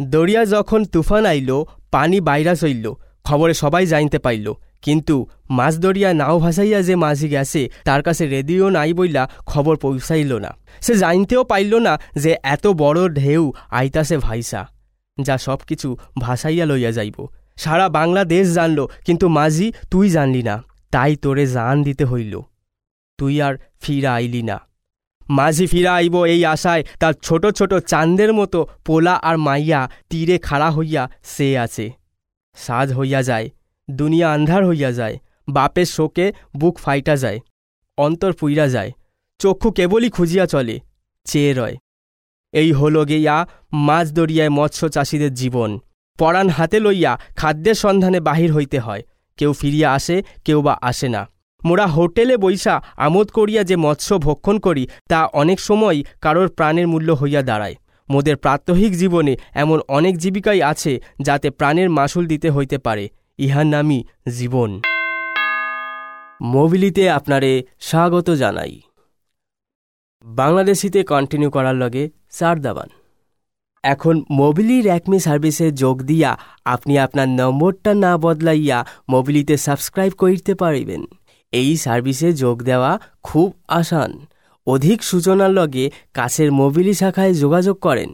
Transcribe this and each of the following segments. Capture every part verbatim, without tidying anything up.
দরিয়া যখন তুফান আইল, পানি বাইরা চইল, খবরে সবাই জানতে পাইল, কিন্তু মাছ দরিয়া নাও ভাসাইয়া যে মাঝি গেছে তার কাছে রেডিও নাই বইলা খবর পৌঁছাইল না। সে জানতেও পাইল না যে এত বড় ঢেউ আইতাছে ভাইসা, যা সব কিছু ভাসাইয়া লইয়া যাইব। সারা বাংলাদেশ জানল, কিন্তু মাঝি তুই জানলি না, তাই তোরে জান দিতে হইল। তুই আর ফিরা আইলি না। মাঝি ফিরা আইব এই আশায় তার ছোট ছোট চাঁদের মতো পোলা আর মাইয়া তীরে খাড়া হইয়া সে আছে। সাজ হইয়া যায়, দুনিয়া আন্ধার হইয়া যায়, বাপের শোকে বুক ফাইটা যায়, অন্তর পুইরা যায়, চক্ষু কেবলই খুঁজিয়া চলে, চেয়ে রয়। এই হল গিয়া মাছ দরিয়ায় মৎস্য চাষীদের জীবন। পরাণ হাতে লইয়া খাদ্যের সন্ধানে বাহির হইতে হয়। কেউ ফিরিয়া আসে, কেউ বা আসে না। মোরা হোটেলে বৈশা আমোদ করিয়া যে মৎস্য ভক্ষণ করি তা অনেক সময় কারোর প্রাণের মূল্য হইয়া দাঁড়ায়। মোদের প্রাত্যহিক জীবনে এমন অনেক জীবিকাই আছে যাতে প্রাণের মাসুল দিতে হইতে পারে। ইহার নামই জীবন। মোবিলিতে আপনারে স্বাগত জানাই। বাংলাদেশিতে কন্টিনিউ করার লগে চার দাবান। এখন মোবিলি র্যাকমি সার্ভিসে যোগ দিয়া আপনি আপনার নম্বরটা না বদলাইয়া মোবিলিতে সাবস্ক্রাইব করিতে পারিবেন। এই সার্ভিসে যোগ দেওয়া খুব আসান। অধিক সূচনার লগে কাছের মোবিলি শাখায় যোগাযোগ করেন।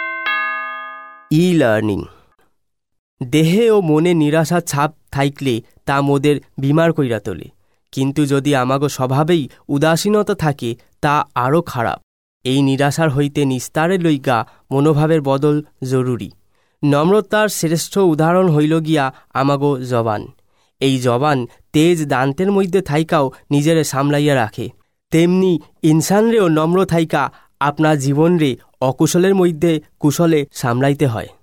E learning. দেহে ও মনে নিরাশা ছাপ থাইকলে তা মোদের বিমার কইরা তোলে, কিন্তু যদি আমাগো স্বভাবেই উদাসীনতা থাকে তা আরও খারাপ। এই নিরাশার হইতে নিস্তারে লইগা মনোভাবের বদল জরুরি। নম্রতার শ্রেষ্ঠ উদাহরণ হইল গিয়া আমাগো জবান। এই জবান তেজ দান্তের মধ্যে থাইকাও নিজেরে সামলাইয়া রাখে, তেমনি ইনসানরেও নম্র থাইকা আপনার জীবনরে অকুশলের মধ্যে কুশলে সামলাইতে হয়।